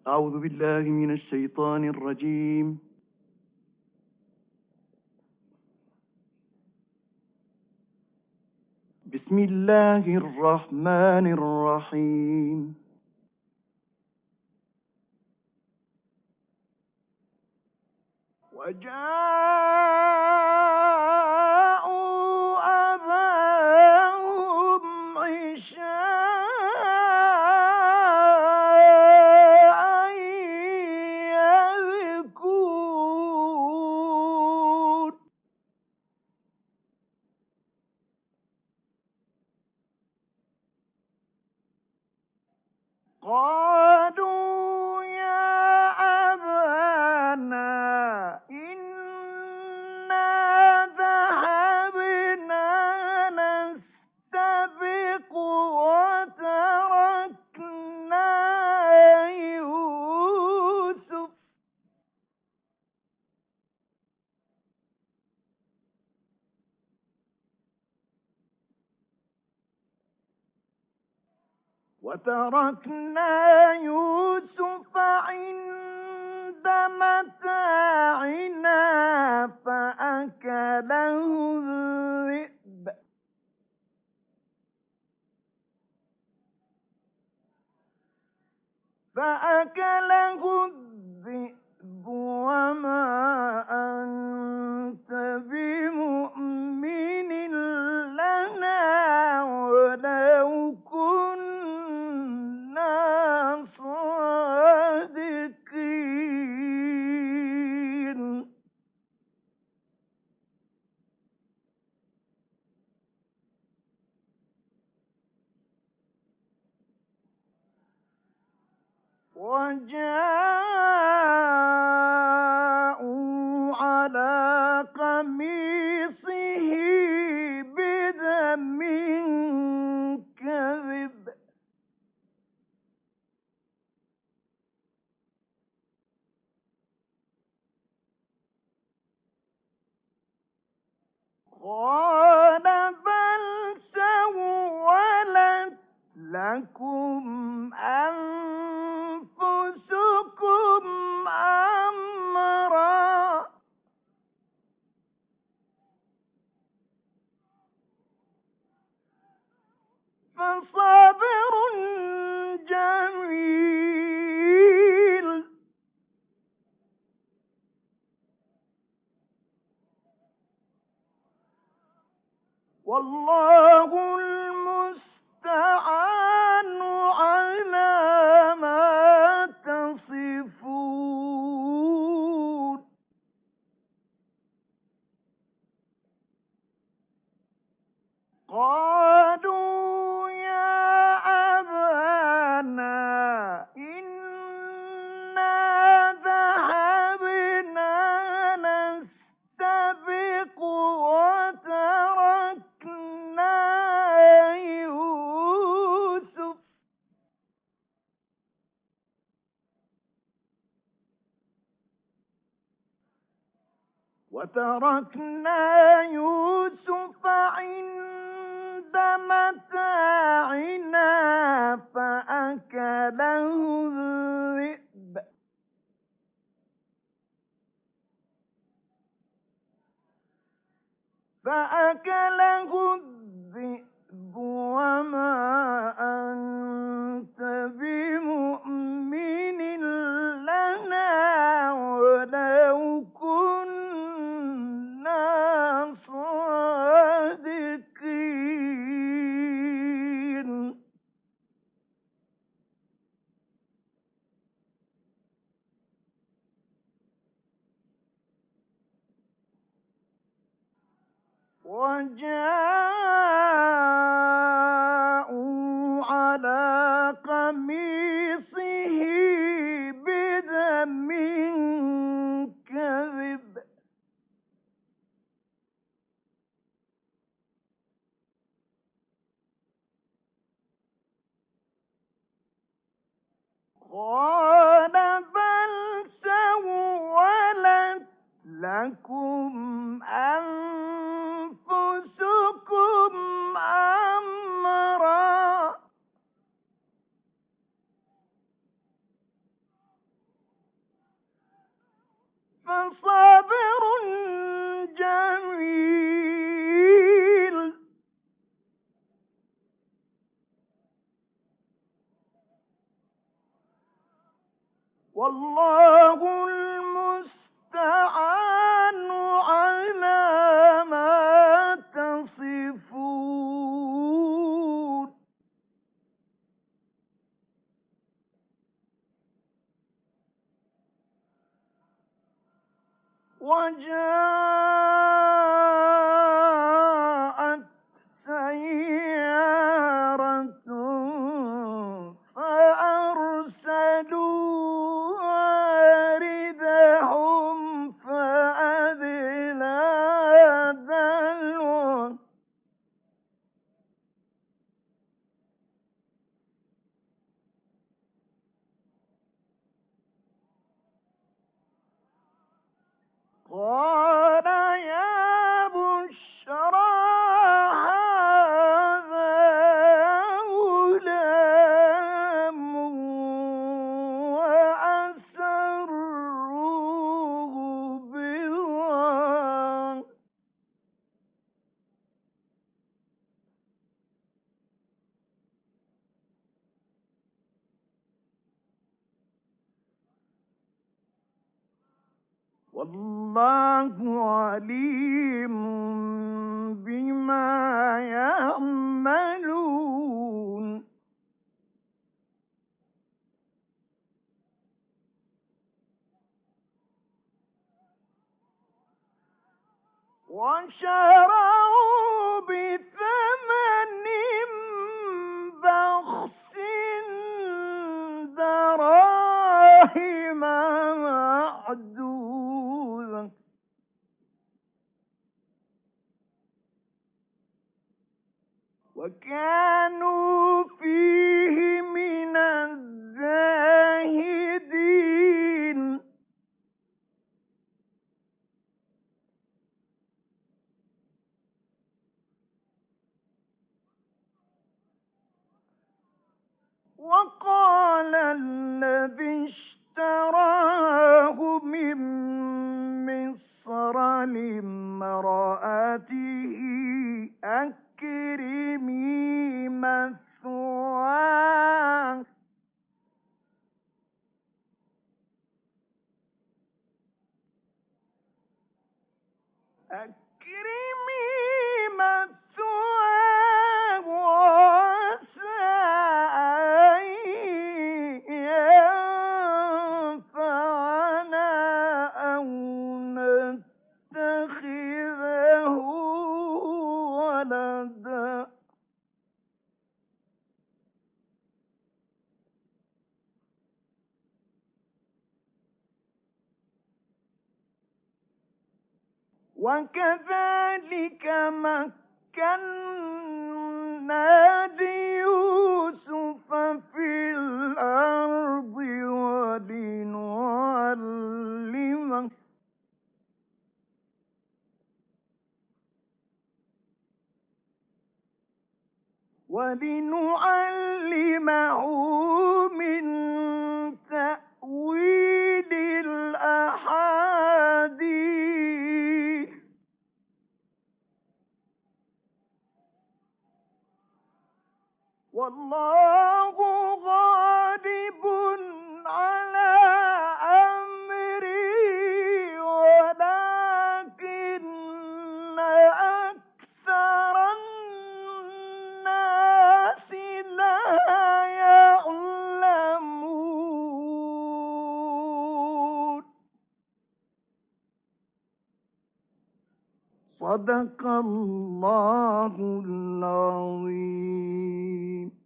أعوذ بالله من الشيطان الرجيم. بسم الله الرحمن الرحيم. وجاءوا أباهم عشاء يبكون. قالوا يا أبانا إنا ذهبنا نستبق وتركنا يوسف عند متاعنا فأكله الذئب وما أنت بمؤمن لنا ولو كنا صادقين. وجاءوا على قميصه بدم كذب قال بل سولت لكم أنفسكم أمرا فصبر جميل والله المستعان على ما تصفون. قالوا يا أبانا إنا ذهبنا نستبق وتركنا يوسف عند متاعنا فأكله الذئب وما أنت بمؤمن لنا ولو كنا صادقين. وجاءوا على قميصه بدم كذب قال بل سولت لكم أنفسكم أمرا فصبر جميل. والله المستعان على ما تصفون. وجاءت سيارة فأرسلوا واردهم فأدلى دلوه قال يا بشرى هذا غلام وأسروه بضاعة والله عليم بما يعملون. وشروا بثمن بخس دراهم معدودة وكانوا فيه من الزاهدين. وقال الذي اشتراه من مصر لامرأته أكرمي مثواه وعسى أن ينفعنا أو نتخذه ولدا. وكذلك مكنا ليوسف في الأرض ولنعلمه من تأويل الأحاديث. والله غالب على أمري ولكن أكثر الناس لا يعلمون. صدق الله العظيم.